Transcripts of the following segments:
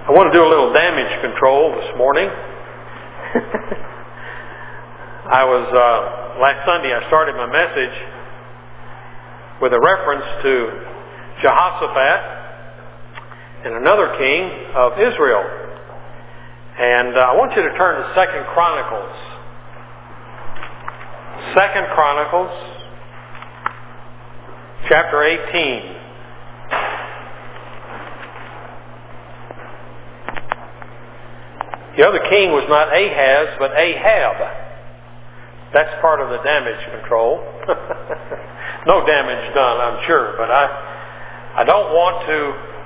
I want to do a little damage control this morning. Last Sunday I started my message with a reference to Jehoshaphat and another king of Israel. And I want you to turn to 2 Chronicles. 2 Chronicles, chapter 18. The other king was not Ahaz, but Ahab. That's part of the damage control. No damage done, I'm sure, but I don't want to.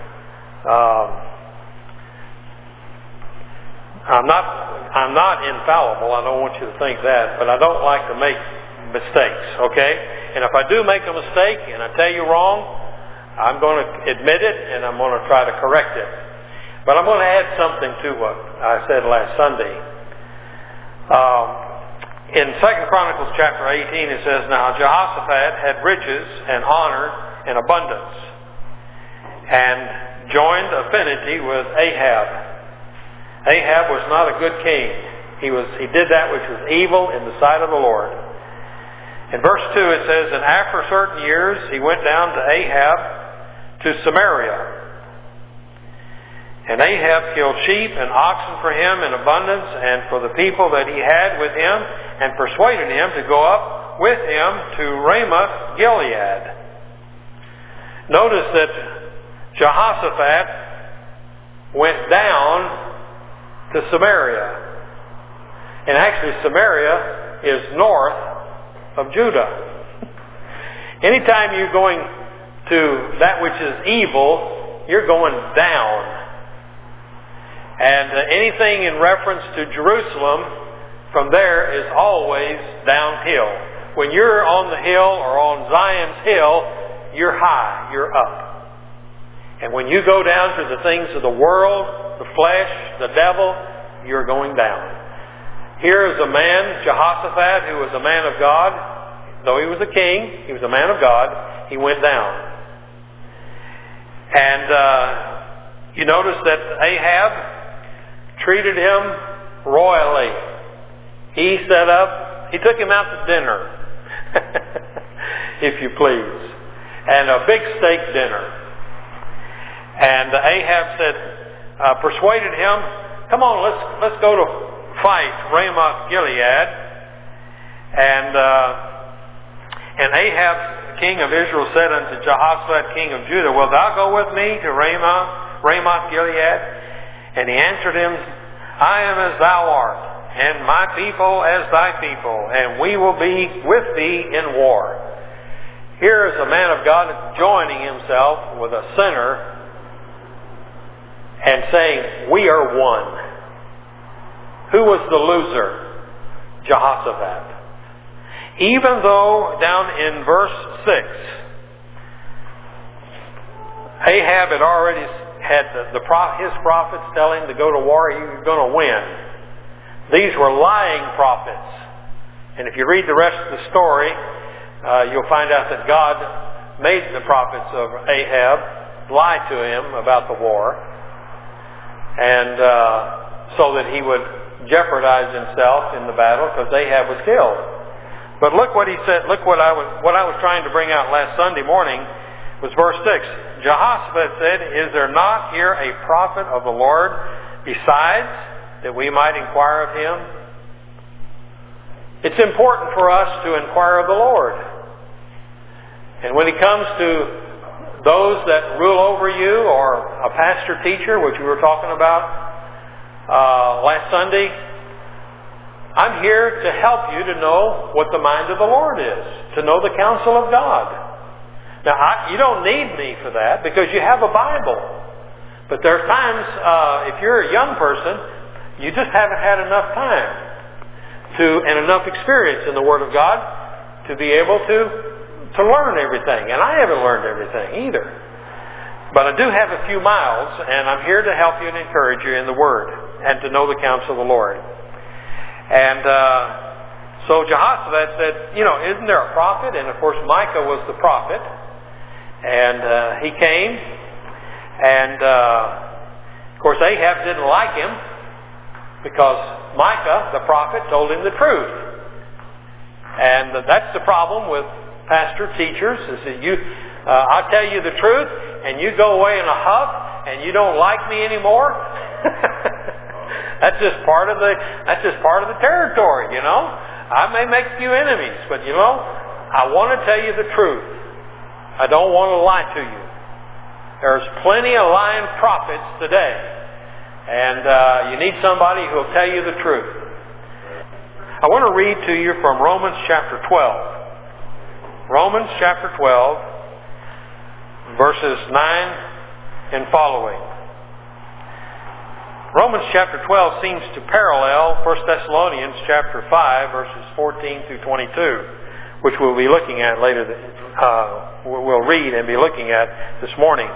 I'm not infallible. I don't want you to think that, but I don't like to make mistakes. Okay, and if I do make a mistake and I tell you wrong, I'm going to admit it and I'm going to try to correct it. But I'm going to add something to what I said last Sunday. In 2 Chronicles chapter 18 it says, "Now Jehoshaphat had riches and honor and abundance, and joined affinity with Ahab. Ahab was not a good king. He did that which was evil in the sight of the Lord." In verse 2 it says, "And after certain years he went down to Ahab to Samaria. And Ahab killed sheep and oxen for him in abundance and for the people that he had with him, and persuaded him to go up with him to Ramoth Gilead." Notice that Jehoshaphat went down to Samaria. And actually Samaria is north of Judah. Anytime you're going to that which is evil, you're going down. And anything in reference to Jerusalem from there is always downhill. When you're on the hill or on Zion's hill, you're high, you're up. And when you go down to the things of the world, the flesh, the devil, you're going down. Here is a man, Jehoshaphat, who was a man of God. Though he was a king, he was a man of God. He went down. And you notice that Ahab treated him royally. He took him out to dinner, if you please, and a big steak dinner. And Ahab persuaded him, "Come on, let's go to fight Ramoth Gilead." And Ahab, king of Israel, said unto Jehoshaphat, king of Judah, "Wilt thou go with me to Ramoth Gilead?" And he answered him, "I am as thou art, and my people as thy people, and we will be with thee in war." Here is a man of God joining himself with a sinner and saying, "We are one." Who was the loser? Jehoshaphat. Even though down in verse 6, Ahab had already had his prophets tell him to go to war, he was going to win. These were lying prophets. And if you read the rest of the story, you'll find out that God made the prophets of Ahab lie to him about the war, and so that he would jeopardize himself in the battle, because Ahab was killed. But look what he said. Look what I was trying to bring out last Sunday morning was verse 6. Jehoshaphat said, "Is there not here a prophet of the Lord besides, that we might inquire of him?" It's important for us to inquire of the Lord. And when it comes to those that rule over you, or a pastor teacher, which we were talking about last Sunday, I'm here to help you to know what the mind of the Lord is, to know the counsel of God. Now, you don't need me for that, because you have a Bible. But there are times, if you're a young person, you just haven't had enough time and enough experience in the Word of God to be able to learn everything. And I haven't learned everything either. But I do have a few miles, and I'm here to help you and encourage you in the Word and to know the counsel of the Lord. And so Jehoshaphat said, "Isn't there a prophet?" And of course Micah was the prophet. And he came, and Of course, Ahab didn't like him because Micah, the prophet, told him the truth. And that's the problem with pastor teachers, is that I'll tell you the truth, and you go away in a huff, and you don't like me anymore. That's just part of the territory, you know. I may make a few enemies, but you know, I want to tell you the truth. I don't want to lie to you. There's plenty of lying prophets today, and you need somebody who will tell you the truth. I want to read to you from Romans chapter 12. Romans chapter 12, verses 9 and following. Romans chapter 12 seems to parallel 1 Thessalonians chapter 5, verses 14 through 22, which we'll be looking at later. We'll read and be looking at this morning.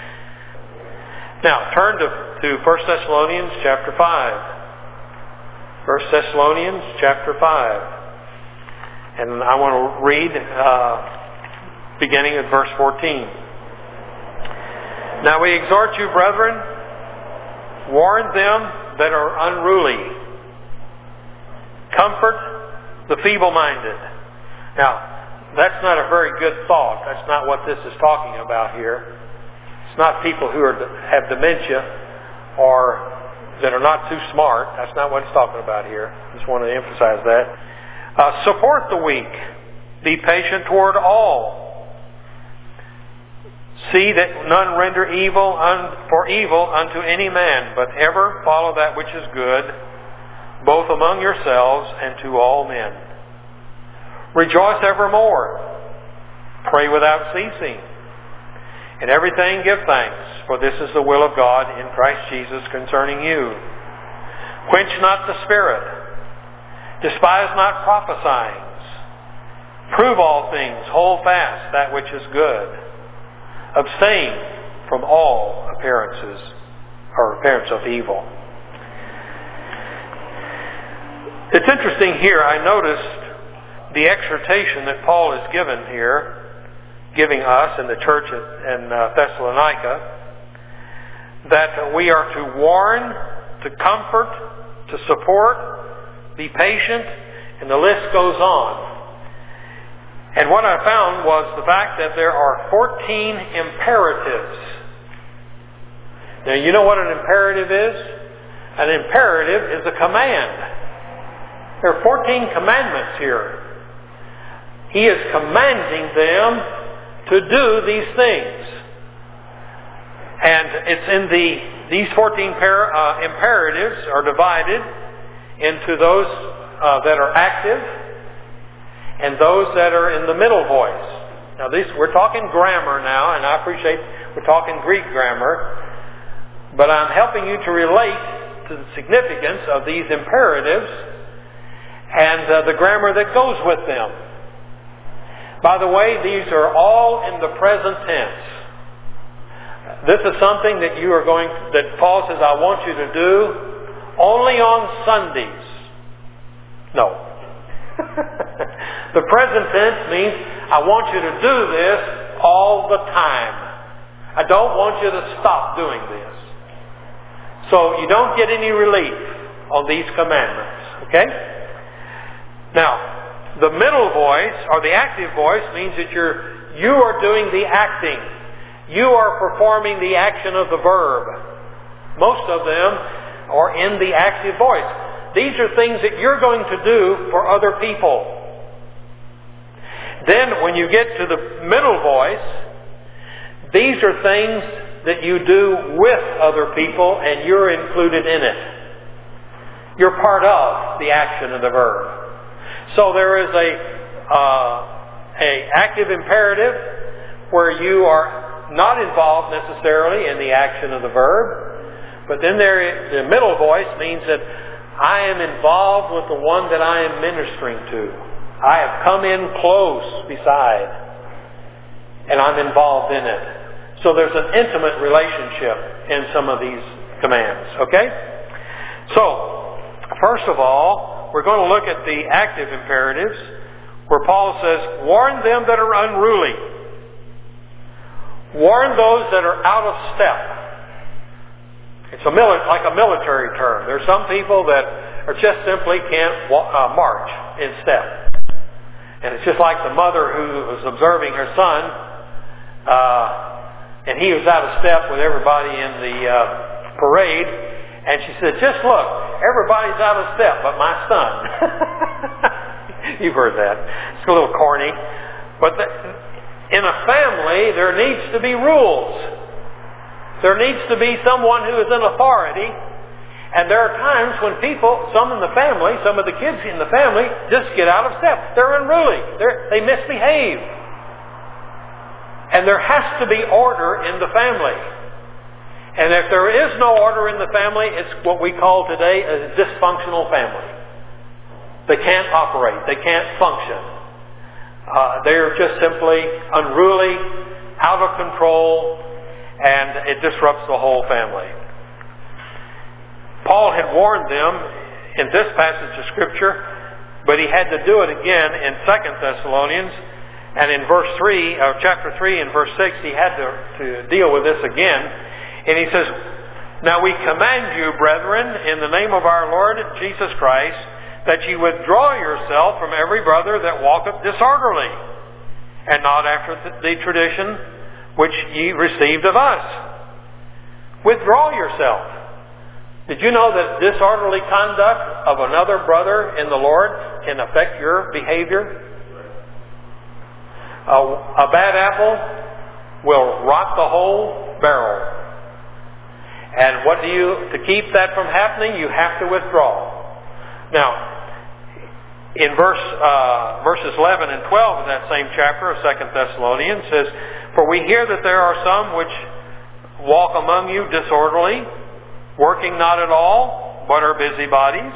Now, turn to 1 Thessalonians chapter 5. 1 Thessalonians chapter 5. And I want to read beginning at verse 14. Now we exhort you, brethren, warn them that are unruly. Comfort the feeble-minded. Now, that's not a very good thought. That's not what this is talking about here. It's not people who have dementia or that are not too smart. That's not what it's talking about here. I just want to emphasize that. Support the weak. Be patient toward all. See that none render evil for evil unto any man, but ever follow that which is good, both among yourselves and to all men. Rejoice evermore. Pray without ceasing. In everything give thanks, for this is the will of God in Christ Jesus concerning you. Quench not the spirit. Despise not prophesying. Prove all things. Hold fast that which is good. Abstain from all appearance of evil. It's interesting here, I noticed the exhortation that Paul is giving us in the church in Thessalonica, that we are to warn, to comfort, to support, be patient, and the list goes on. And what I found was the fact that there are 14 imperatives. Now, you know what an imperative is? An imperative is a command. There are 14 commandments here. He is commanding them to do these things. And it's in these 14 imperatives are divided into those that are active and those that are in the middle voice. Now we're talking grammar now, and I appreciate we're talking Greek grammar, but I'm helping you to relate to the significance of these imperatives and the grammar that goes with them. By the way, these are all in the present tense. This is something that that Paul says, I want you to do only on Sundays. No. The present tense means I want you to do this all the time. I don't want you to stop doing this. So you don't get any relief on these commandments. Okay? Now, the middle voice, or the active voice, means that you are doing the acting. You are performing the action of the verb. Most of them are in the active voice. These are things that you're going to do for other people. Then when you get to the middle voice, these are things that you do with other people and you're included in it. You're part of the action of the verb. So there is a active imperative where you are not involved necessarily in the action of the verb, but then the middle voice means that I am involved with the one that I am ministering to. I have come in close beside, and I'm involved in it. So there's an intimate relationship in some of these commands. Okay? So, first of all, we're going to look at the active imperatives, where Paul says, warn them that are unruly. Warn those that are out of step. It's like a military term. There's some people that are just simply can't march in step. And it's just like the mother who was observing her son, and he was out of step with everybody in the parade, and she said, "Just look, everybody's out of step but my son." You've heard that. It's a little corny. But in a family, there needs to be rules. There needs to be someone who is in authority. And there are times when people, some in the family, some of the kids in the family, just get out of step. They're unruly. They misbehave. And there has to be order in the family. And if there is no order in the family, it's what we call today a dysfunctional family. They can't operate. They can't function. They're just simply unruly, out of control, and it disrupts the whole family. Paul had warned them in this passage of Scripture, but he had to do it again in 2 Thessalonians. And in chapter 3 and verse 6, he had to deal with this again. And he says, "Now we command you, brethren, in the name of our Lord Jesus Christ, that ye withdraw yourself from every brother that walketh disorderly, and not after the tradition which ye received of us." Withdraw yourself. Did you know that disorderly conduct of another brother in the Lord can affect your behavior? A bad apple will rot the whole barrel. And to keep that from happening, you have to withdraw. Now, in verses 11 and 12 of that same chapter of 2 Thessalonians says, "For we hear that there are some which walk among you disorderly, working not at all, but are busybodies.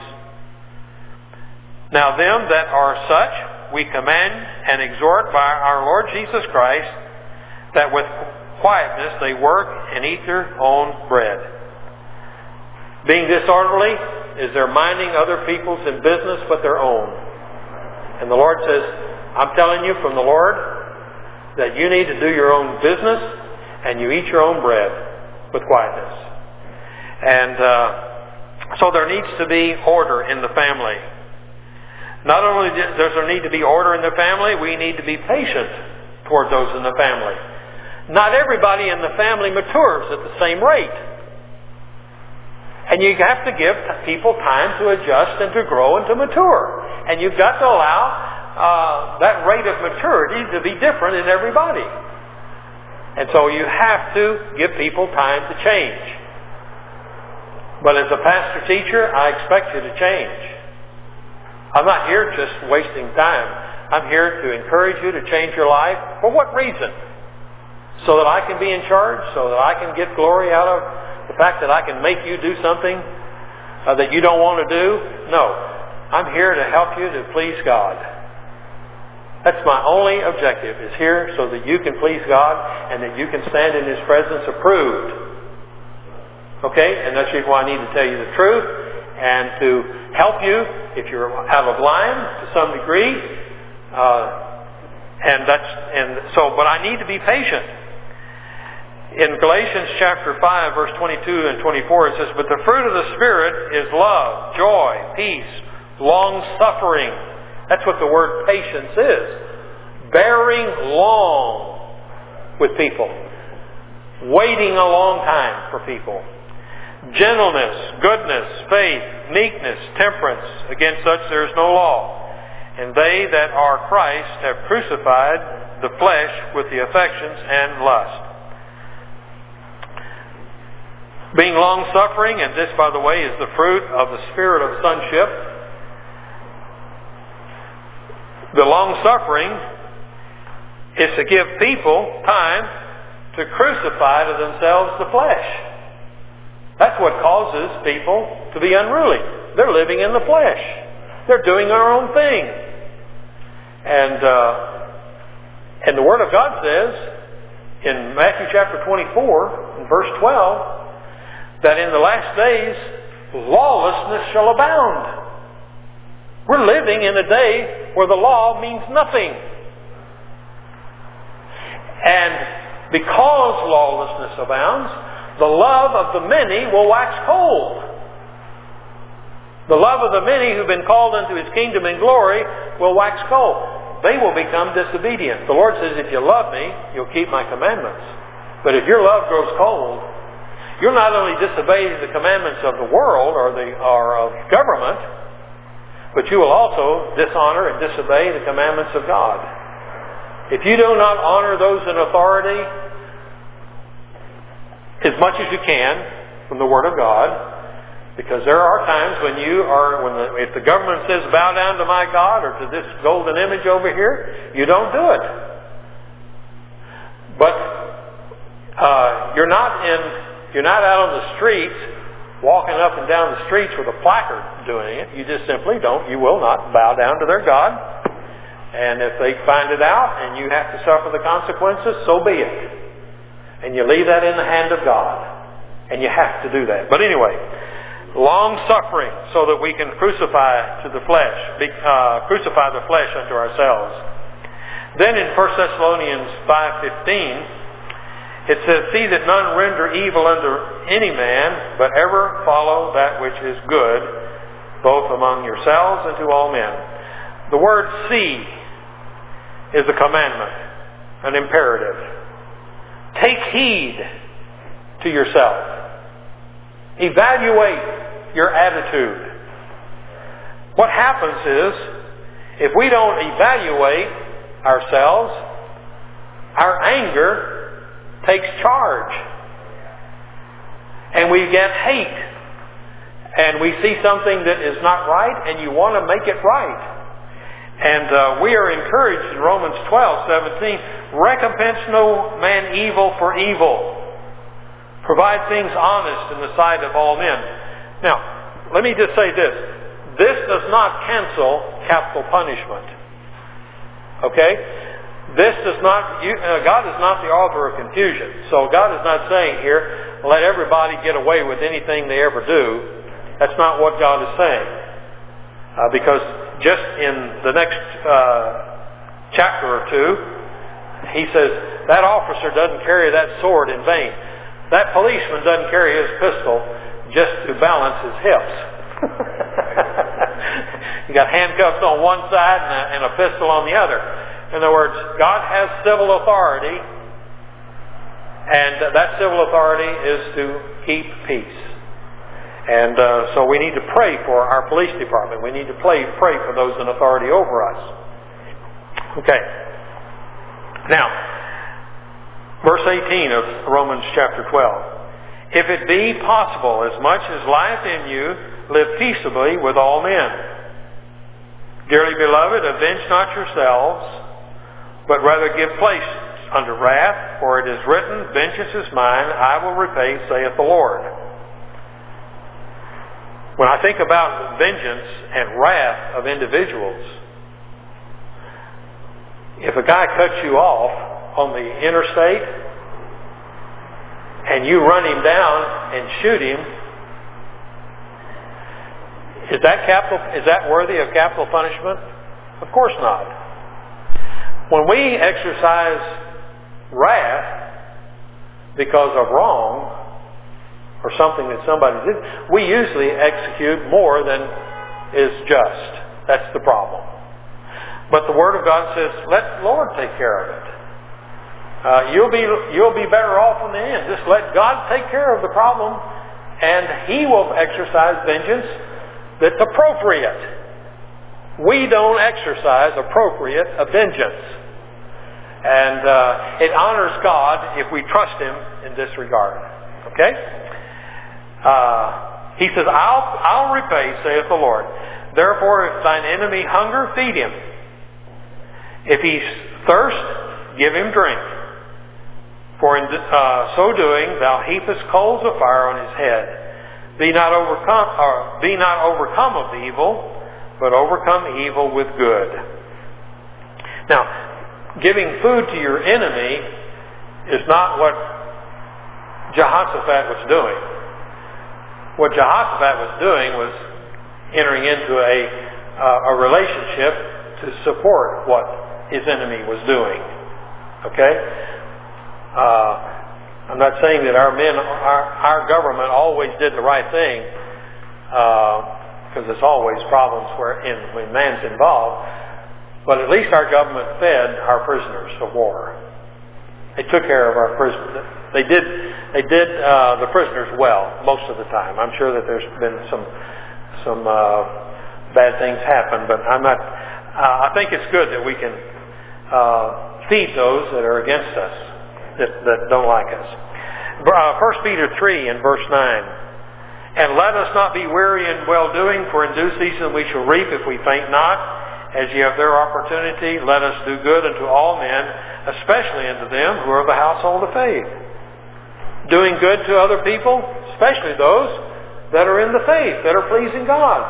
Now them that are such we command and exhort by our Lord Jesus Christ, that with quietness they work and eat their own bread." Being disorderly is they're minding other people's in business but their own. And the Lord says, "I'm telling you from the Lord that you need to do your own business and you eat your own bread with quietness." And so there needs to be order in the family. Not only does there need to be order in the family, we need to be patient toward those in the family. Not everybody in the family matures at the same rate. And you have to give people time to adjust and to grow and to mature. And you've got to allow that rate of maturity to be different in everybody. And so you have to give people time to change. But as a pastor teacher, I expect you to change. I'm not here just wasting time. I'm here to encourage you to change your life. For what reason? So that I can be in charge? So that I can get glory out of the fact that I can make you do something that you don't want to do? No. I'm here to help you to please God. That's my only objective, is here so that you can please God and that you can stand in His presence approved. Okay? And that's the reason why I need to tell you the truth and to help you if you're out of line to some degree. But I need to be patient. In Galatians chapter 5, verse 22 and 24, it says, "But the fruit of the Spirit is love, joy, peace, long-suffering." That's what the word patience is. Bearing long with people. Waiting a long time for people. Gentleness, goodness, faith, meekness, temperance. Against such there is no law. And they that are Christ have crucified the flesh with the affections and lust. Being long-suffering, and this, by the way, is the fruit of the spirit of sonship. The long-suffering is to give people time to crucify to themselves the flesh. That's what causes people to be unruly. They're living in the flesh. They're doing their own thing. And the Word of God says in Matthew chapter 24, in verse 12, that in the last days lawlessness shall abound. We're living in a day where the law means nothing. And because lawlessness abounds, the love of the many will wax cold. The love of the many who've been called into His kingdom and glory will wax cold. They will become disobedient. The Lord says, if you love me, you'll keep my commandments. But if your love grows cold, you'll not only disobey the commandments of the world or of government, but you will also dishonor and disobey the commandments of God. If you do not honor those in authority as much as you can from the Word of God, because there are times when if the government says, bow down to my God or to this golden image over here, you don't do it. But you're not out on the streets, walking up and down the streets with a placard doing it. You just simply don't. You will not bow down to their God. And if they find it out and you have to suffer the consequences, so be it. And you leave that in the hand of God. And you have to do that. But anyway, long-suffering, so that we can crucify the flesh unto ourselves. Then in 1 Thessalonians 5:15, it says, see that none render evil unto any man, but ever follow that which is good, both among yourselves and to all men. The word see is a commandment, an imperative. Take heed to yourself. Evaluate your attitude. What happens is, if we don't evaluate ourselves, our anger takes charge. And we get hate. And we see something that is not right, and you want to make it right. And we are encouraged in Romans 12:17, recompense no man evil for evil. Provide things honest in the sight of all men. Now, let me just say this. This does not cancel capital punishment. Okay? This does not, God is not the author of confusion. So God is not saying here, let everybody get away with anything they ever do. That's not what God is saying. Because just in the next chapter or two, he says, that officer doesn't carry that sword in vain. That policeman doesn't carry his pistol just to balance his hips. You got handcuffs on one side and a pistol on the other. In other words, God has civil authority, and that civil authority is to keep peace. And so we need to pray for our police department. We need to pray for those in authority over us. Okay. Now, verse 18 of Romans chapter 12. If it be possible, as much as lieth in you, live peaceably with all men. Dearly beloved, avenge not yourselves, but rather give place unto wrath, for it is written, vengeance is mine, I will repay, saith the Lord. When I think about vengeance and wrath of individuals, if a guy cuts you off on the interstate and you run him down and shoot him, is that worthy of capital punishment? Of course not. When we exercise wrath because of wrong or something that somebody did, we usually execute more than is just. That's the problem. But the Word of God says, let the Lord take care of it. You'll be better off in the end. Just let God take care of the problem, and He will exercise vengeance that's appropriate. We don't exercise appropriate vengeance. And it honors God if we trust Him in this regard. Okay? He says, I'll repay, saith the Lord. Therefore, if thine enemy hunger, feed him. If he thirst, give him drink. For in so doing, thou heapest coals of fire on his head. Be not overcome of evil, but overcome evil with good. Now, giving food to your enemy is not what Jehoshaphat was doing. What Jehoshaphat was doing was entering into a relationship to support what his enemy was doing. Okay? I'm not saying that our men, our government always did the right thing, because there's always problems when man's involved. But at least our government fed our prisoners of war. They took care of our prisoners. They did the prisoners well most of the time. I'm sure that there's been some bad things happen, but I'm not. I think it's good that we can feed those that are against us, that don't like us. 1 Peter 3 and verse 9. And let us not be weary in well-doing, for in due season we shall reap if we faint not. As ye have their opportunity, let us do good unto all men, especially unto them who are of the household of faith. Doing good to other people, especially those that are in the faith, that are pleasing God.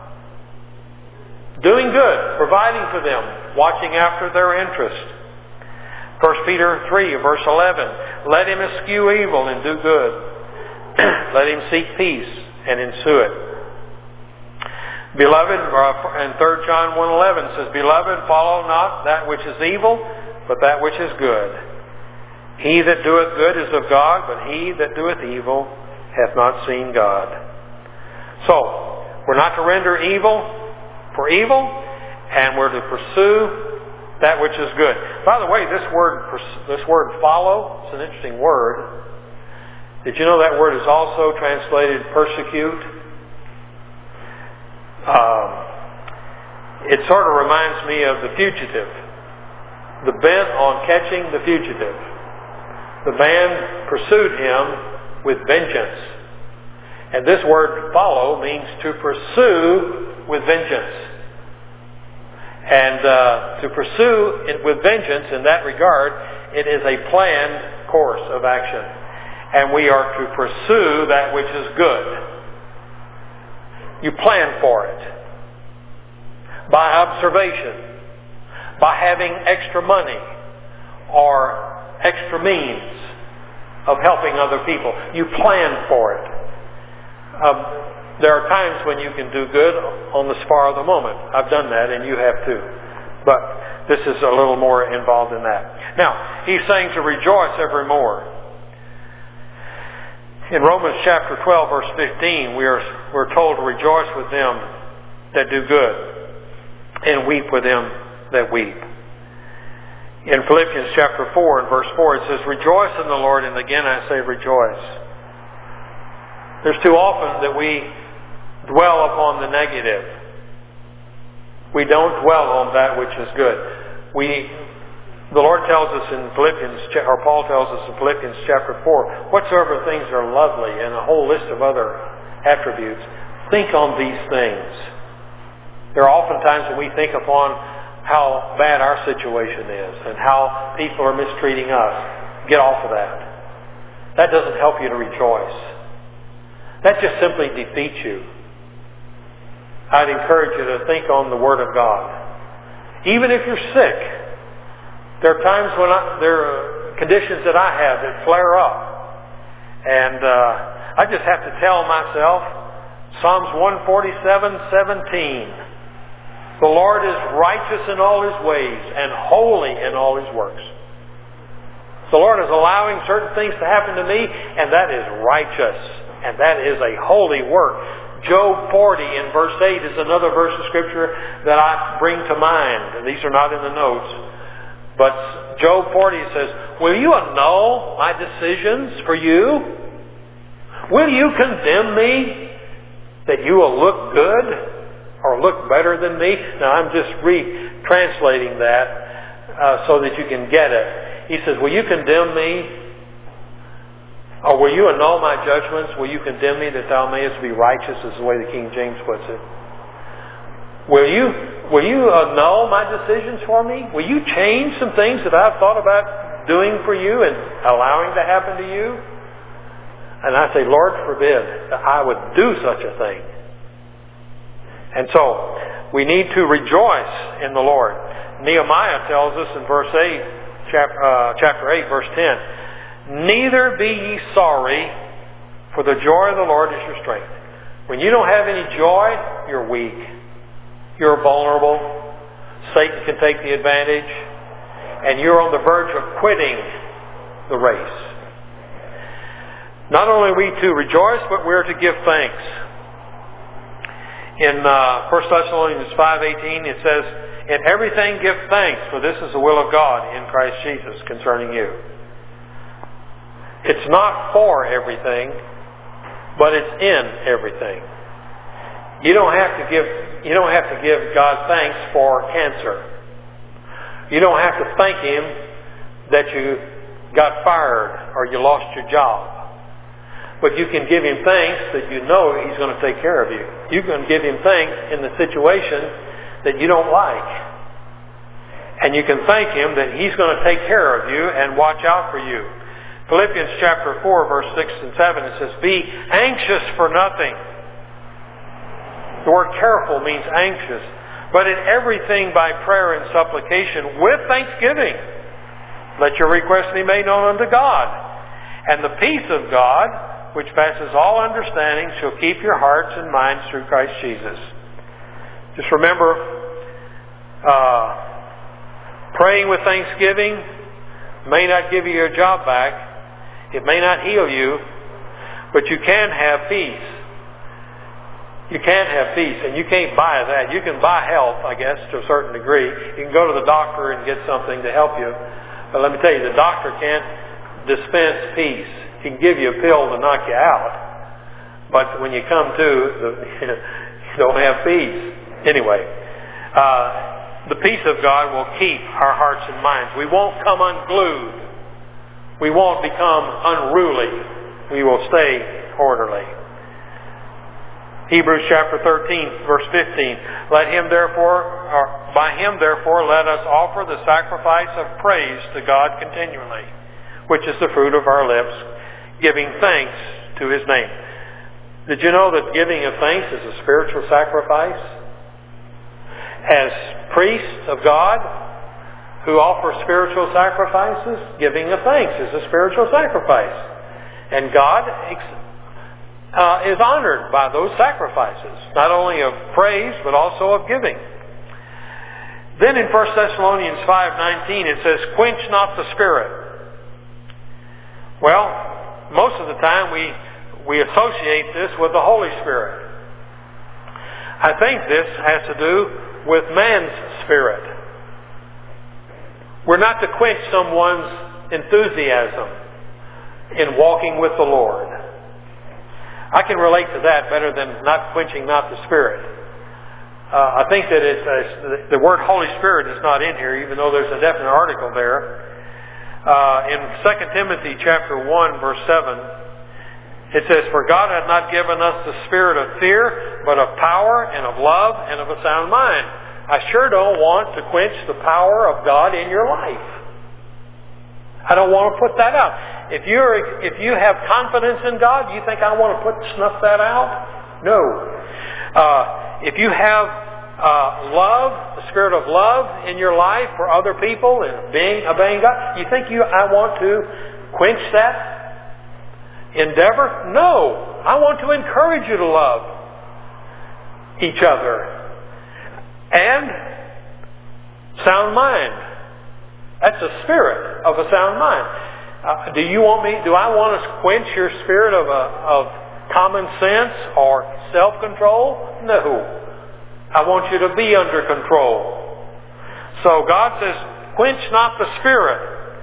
Doing good, providing for them, watching after their interest. 1 Peter 3, verse 11. Let him eschew evil and do good. Let him seek peace and ensue it. Beloved, and 3 John 1:11 says, Beloved, follow not that which is evil, but that which is good. He that doeth good is of God, but he that doeth evil hath not seen God. So, we're not to render evil for evil, and we're to pursue that which is good. By the way, this word follow, it's an interesting word. Did you know that word is also translated persecute? It sort of reminds me of the fugitive. The bent on catching the fugitive. The man pursued him with vengeance. And this word follow means to pursue with vengeance. And to pursue it with vengeance in that regard, it is a planned course of action. And we are to pursue that which is good. You plan for it. By observation. By having extra money or extra means of helping other people. You plan for it. There are times when you can do good on the spur of the moment. I've done that, and you have too. But this is a little more involved in that. Now, he's saying to rejoice evermore. In Romans chapter 12, verse 15, we're told to rejoice with them that do good and weep with them that weep. In Philippians chapter 4 and verse 4, it says, Rejoice in the Lord, and again I say rejoice. There's too often that we dwell upon the negative. We don't dwell on that which is good. The Lord tells us in Philippians, or Paul tells us in Philippians chapter 4, whatsoever things are lovely, and a whole list of other attributes, think on these things. There are often times when we think upon how bad our situation is and how people are mistreating us. Get off of that. That doesn't help you to rejoice. That just simply defeats you. I'd encourage you to think on the Word of God. Even if you're sick, there are times when there are conditions that I have that flare up. And I just have to tell myself, Psalms 147:17. The Lord is righteous in all His ways and holy in all His works. The Lord is allowing certain things to happen to me, and that is righteous. And that is a holy work. Job 40 in verse 8 is another verse of Scripture that I bring to mind. And these are not in the notes. But Job 40 says, Will you annul my decisions for you? Will you condemn me that you will look good or look better than me? Now I'm just retranslating that so that you can get it. He says, Will you condemn me? Or will you annul my judgments? Will you condemn me that thou mayest be righteous, is the way the King James puts it. Will you annul my decisions for me? Will you change some things that I've thought about doing for you and allowing to happen to you? And I say, Lord forbid that I would do such a thing. And so, we need to rejoice in the Lord. Nehemiah tells us in verse 8, chapter 8, verse 10, Neither be ye sorry, for the joy of the Lord is your strength. When you don't have any joy, you're weak. You're vulnerable. Satan can take the advantage. And you're on the verge of quitting the race. Not only are we to rejoice, but we're to give thanks. In 1 Thessalonians 5:18 it says, "In everything give thanks, for this is the will of God in Christ Jesus concerning you." It's not for everything, but it's in everything. You don't have to give God thanks for cancer. You don't have to thank Him that you got fired or you lost your job. But you can give Him thanks that you know He's going to take care of you. You can give Him thanks in the situation that you don't like. And you can thank Him that He's going to take care of you and watch out for you. Philippians chapter 4, verse 6 and 7, it says, "Be anxious for nothing." The word careful means anxious. "But in everything by prayer and supplication with thanksgiving, let your requests be made known unto God. And the peace of God, which passes all understanding, shall keep your hearts and minds through Christ Jesus." Just remember, praying with thanksgiving may not give you your job back. It may not heal you, but you can have peace. You can have peace, and you can't buy that. You can buy health, I guess, to a certain degree. You can go to the doctor and get something to help you. But let me tell you, the doctor can't dispense peace. He can give you a pill to knock you out. But when you come to, you don't have peace. Anyway, the peace of God will keep our hearts and minds. We won't come unglued. We won't become unruly. We will stay orderly. Hebrews chapter 13, verse 15. By him therefore, let us offer the sacrifice of praise to God continually, which is the fruit of our lips, giving thanks to His name. Did you know that giving of thanks is a spiritual sacrifice? As priests of God who offer spiritual sacrifices, giving of thanks is a spiritual sacrifice. And God is honored by those sacrifices, not only of praise, but also of giving. Then in 1 Thessalonians 5:19 it says, "Quench not the Spirit." Well, most of the time we associate this with the Holy Spirit. I think this has to do with man's spirit. We're not to quench someone's enthusiasm in walking with the Lord. I can relate to that better than not quenching not the Spirit. I think that the word Holy Spirit is not in here, even though there's a definite article there. In 2 Timothy chapter 1, verse 7, it says, "For God hath not given us the spirit of fear, but of power and of love and of a sound mind." I sure don't want to quench the power of God in your life. I don't want to put that out. If you have confidence in God, you think I want to snuff that out? No. If you have love, the spirit of love in your life for other people and obeying God, you think I want to quench that endeavor? No. I want to encourage you to love each other. And sound mind. That's the spirit of a sound mind. Do I want to quench your spirit of common sense or self-control? No. I want you to be under control. So God says, quench not the Spirit.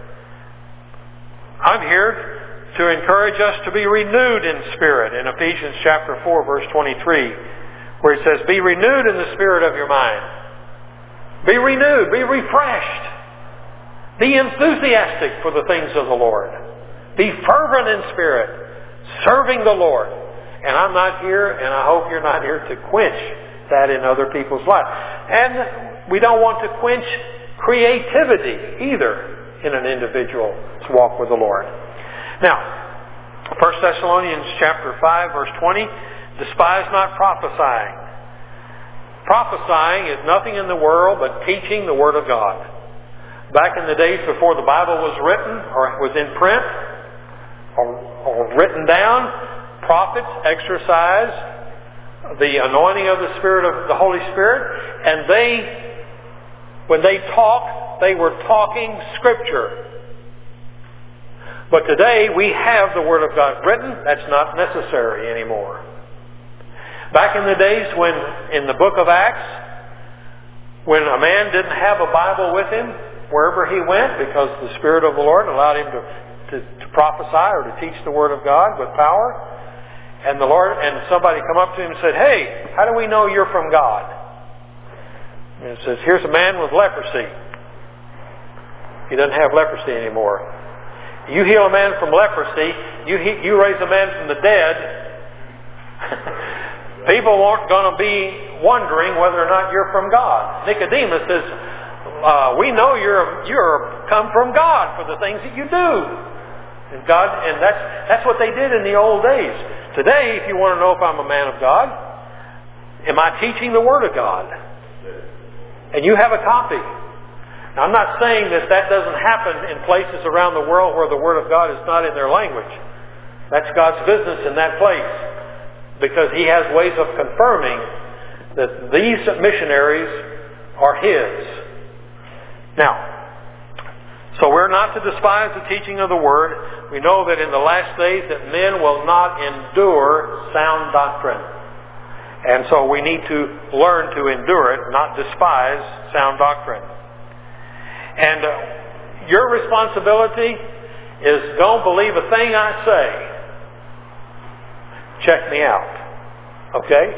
I'm here to encourage us to be renewed in spirit in Ephesians chapter 4, verse 23, where it says, "Be renewed in the spirit of your mind." Be renewed. Be refreshed. Be enthusiastic for the things of the Lord. Be fervent in spirit, serving the Lord. And I'm not here, and I hope you're not here to quench that in other people's lives. And we don't want to quench creativity either in an individual's walk with the Lord. Now, 1 Thessalonians chapter 5, verse 20, "Despise not prophesying." Prophesying is nothing in the world but teaching the Word of God. Back in the days before the Bible was written or was in print or written down, prophets exercised the anointing of the Spirit of the Holy Spirit, and when they talked, they were talking Scripture. But today we have the Word of God written. That's not necessary anymore. Back in the days when, in the book of Acts, when a man didn't have a Bible with him wherever he went, because the Spirit of the Lord allowed him to prophesy or to teach the Word of God with power, and somebody come up to him and said, "Hey, how do we know you're from God?" And it says, "Here's a man with leprosy. He doesn't have leprosy anymore. You heal a man from leprosy, you raise a man from the dead." People aren't going to be wondering whether or not you're from God. Nicodemus says, "We know you're come from God for the things that you do." And that's what they did in the old days. Today, if you want to know if I'm a man of God, am I teaching the Word of God? And you have a copy. Now, I'm not saying that doesn't happen in places around the world where the Word of God is not in their language. That's God's business in that place, because He has ways of confirming that these missionaries are His. Now, so we're not to despise the teaching of the Word. We know that in the last days that men will not endure sound doctrine. And so we need to learn to endure it, not despise sound doctrine. And your responsibility is, don't believe a thing I say. Check me out. Okay?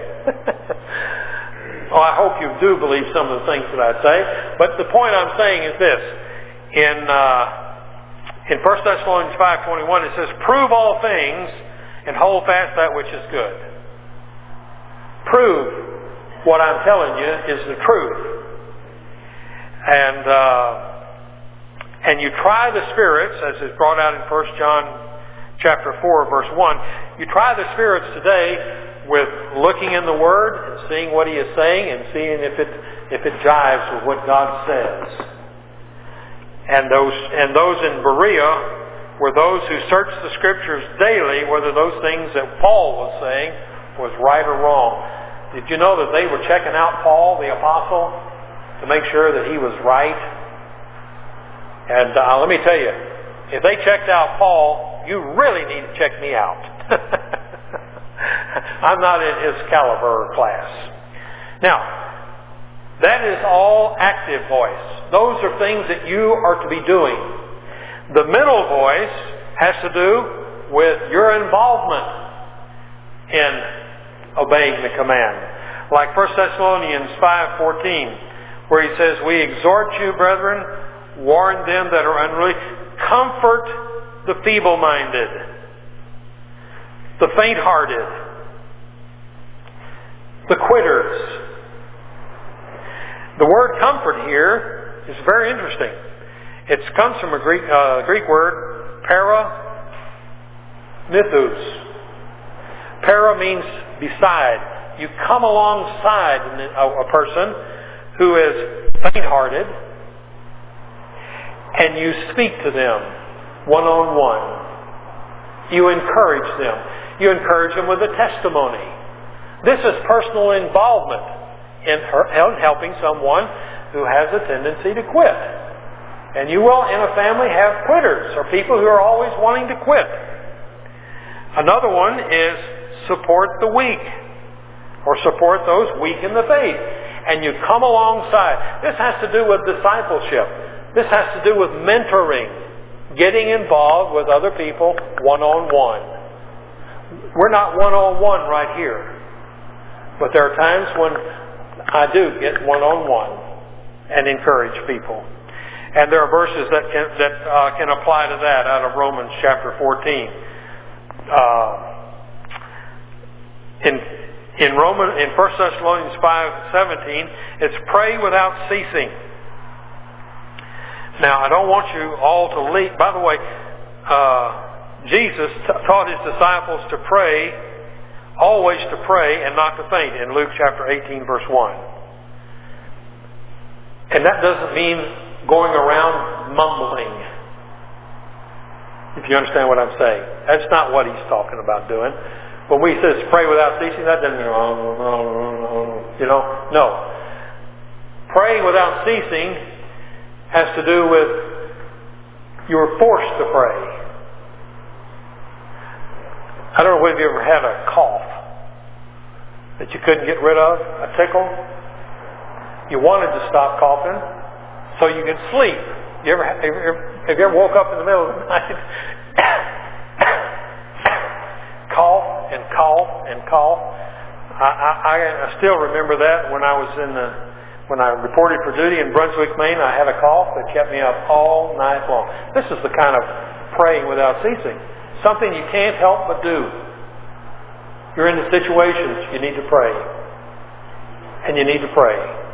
I hope you do believe some of the things that I say. But the point I'm saying is this. In 1 Thessalonians 5:21 it says, "Prove all things and hold fast that which is good." Prove what I'm telling you is the truth. And you try the spirits, as is brought out in 1 John chapter 4, verse 1. You try the spirits today with looking in the Word and seeing what He is saying and seeing if it jives with what God says. And those in Berea were those who searched the Scriptures daily, whether those things that Paul was saying was right or wrong. Did you know that they were checking out Paul, the apostle, to make sure that he was right? And let me tell you, if they checked out Paul, you really need to check me out. I'm not in his caliber class. Now, that is all active voice. Those are things that you are to be doing. The mental voice has to do with your involvement in obeying the command. Like 1 Thessalonians 5:14, where he says, "We exhort you, brethren, warn them that are unruly, comfort the feeble-minded, the faint-hearted, the quitters." The word comfort here is very interesting. It comes from a Greek word, paramythos. Para means beside. You come alongside a person who is faint-hearted, and you speak to them one-on-one. You encourage them. You encourage them with a testimony. This is personal involvement in helping someone who has a tendency to quit. And you will, in a family, have quitters, or people who are always wanting to quit. Another one is support the weak, or support those weak in the faith. And you come alongside. This has to do with discipleship. This has to do with mentoring, getting involved with other people one-on-one. We're not one-on-one right here. But there are times when I do get one-on-one and encourage people. And there are verses that can apply to that out of Romans chapter 14. In 1 Thessalonians 5:17, it's pray without ceasing. Now, I don't want you all to leave. By the way, Jesus taught His disciples to pray, always to pray and not to faint, in Luke chapter 18, verse 1. And that doesn't mean going around mumbling, if you understand what I'm saying. That's not what He's talking about doing. When we says pray without ceasing, that doesn't mean, no. Praying without ceasing has to do with you're forced to pray. I don't know whether you ever had a cough that you couldn't get rid of, a tickle. You wanted to stop coughing so you could sleep. Have you ever woke up in the middle of the night, cough and cough and cough? I still remember that when I reported for duty in Brunswick, Maine. I had a cough that kept me up all night long. This is the kind of praying without ceasing. Something you can't help but do. You're in the situations you need to pray. And you need to pray.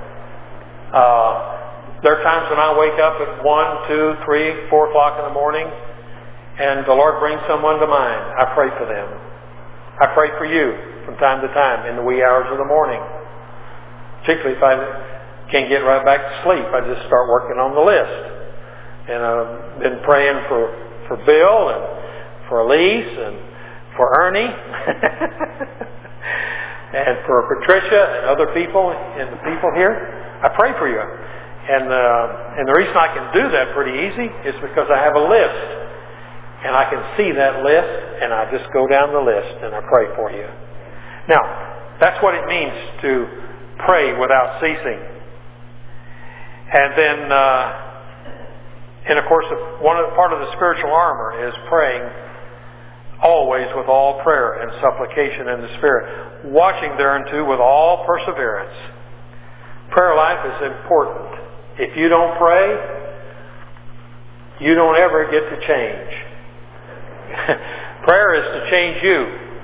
There are times when I wake up at 1, 2, 3, 4 o'clock in the morning and the Lord brings someone to mind. I pray for them. I pray for you from time to time in the wee hours of the morning. Particularly if I can't get right back to sleep, I just start working on the list. And I've been praying for Bill and for Elise and for Ernie and for Patricia and other people and the people here. I pray for you. And the reason I can do that pretty easy is because I have a list. And I can see that list and I just go down the list and I pray for you. Now, that's what it means to pray without ceasing. And then, and of course, part of the spiritual armor is praying always with all prayer and supplication in the Spirit, watching thereunto with all perseverance. Prayer life is important. If you don't pray, you don't ever get to change. Prayer is to change you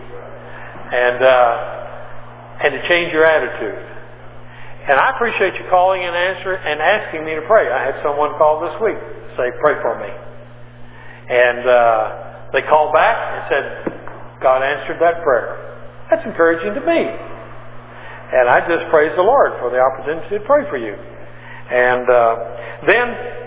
and to change your attitude. And I appreciate you calling and asking me to pray. I had someone call this week, say, pray for me. And they called back and said, God answered that prayer. That's encouraging to me. And I just praise the Lord for the opportunity to pray for you. And then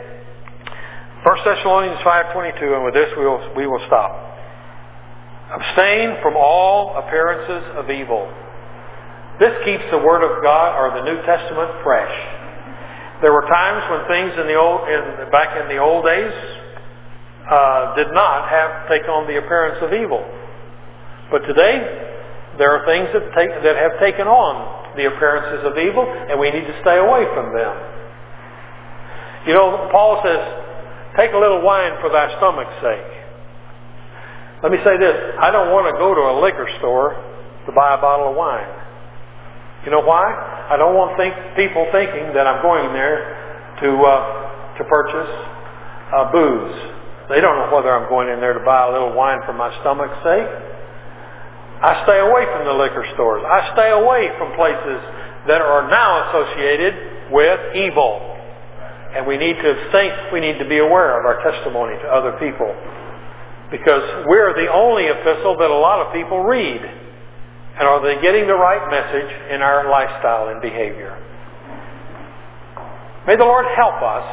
1 Thessalonians 5:22, and with this we will stop. Abstain from all appearances of evil. This keeps the Word of God or the New Testament fresh. There were times when things back in the old days did not take on the appearance of evil, but today there are things that have taken on the appearances of evil, and we need to stay away from them. You know, Paul says, take a little wine for thy stomach's sake. Let me say this. I don't want to go to a liquor store to buy a bottle of wine. You know why? I don't want people thinking that I'm going there to purchase booze. They don't know whether I'm going in there to buy a little wine for my stomach's sake. I stay away from the liquor stores. I stay away from places that are now associated with evil. And we need to be aware of our testimony to other people. Because we're the only epistle that a lot of people read. And are they getting the right message in our lifestyle and behavior? May the Lord help us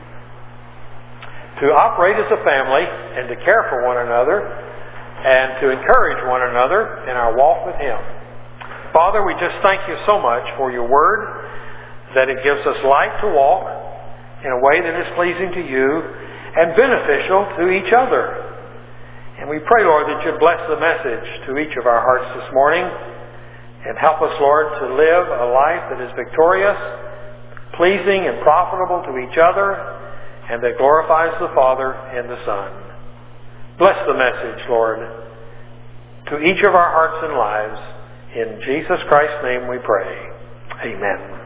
to operate as a family and to care for one another and to encourage one another in our walk with Him. Father, we just thank you so much for your word, that it gives us light to walk in a way that is pleasing to you and beneficial to each other. And we pray, Lord, that you'd bless the message to each of our hearts this morning and help us, Lord, to live a life that is victorious, pleasing and profitable to each other, and that glorifies the Father and the Son. Bless the message, Lord, to each of our hearts and lives. In Jesus Christ's name we pray. Amen.